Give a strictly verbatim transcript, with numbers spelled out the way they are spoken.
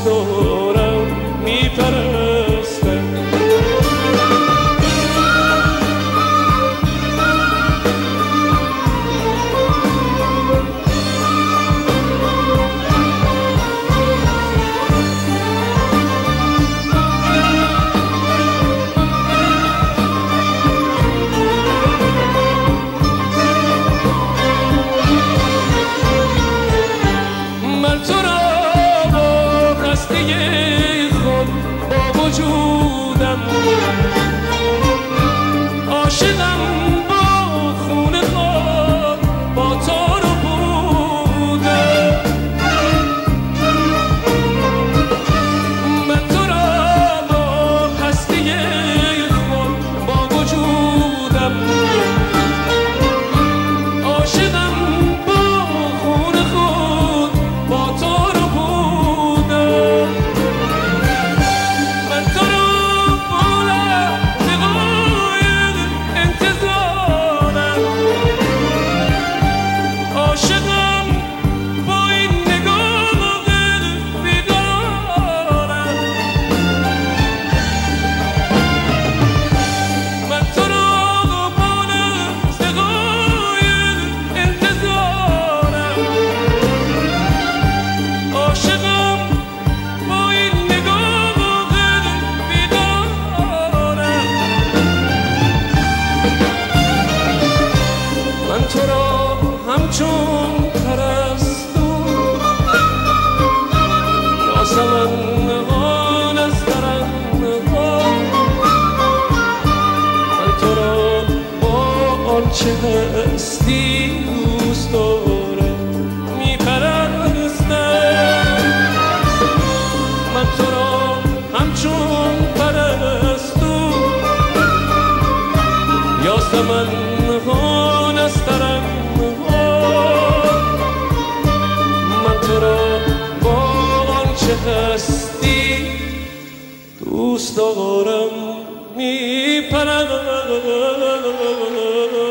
دارم میپرستم. من تو را با هستی خود با وجودم عاشقم، با خون خود با تو رو بودم. من تو را با هستی خود با وجودم عاشقم، با خون خود با تو رو بودم. من تو رو با لحظه‌های انتظارم عاشقم، با این نگاه بیقرارم. من تو رو با لحظه‌های انتظارم عاشقم، با این نگاه بیدارم. من تو را همچون پرستو یاسمن نهان از درنها، من تو را با آنچه هستی دوست دارم میپرستم. من تو را همچون پرستو یاسمن نهان از ترنها، من تو را با آنچه هستی دوست دارم میپرستم.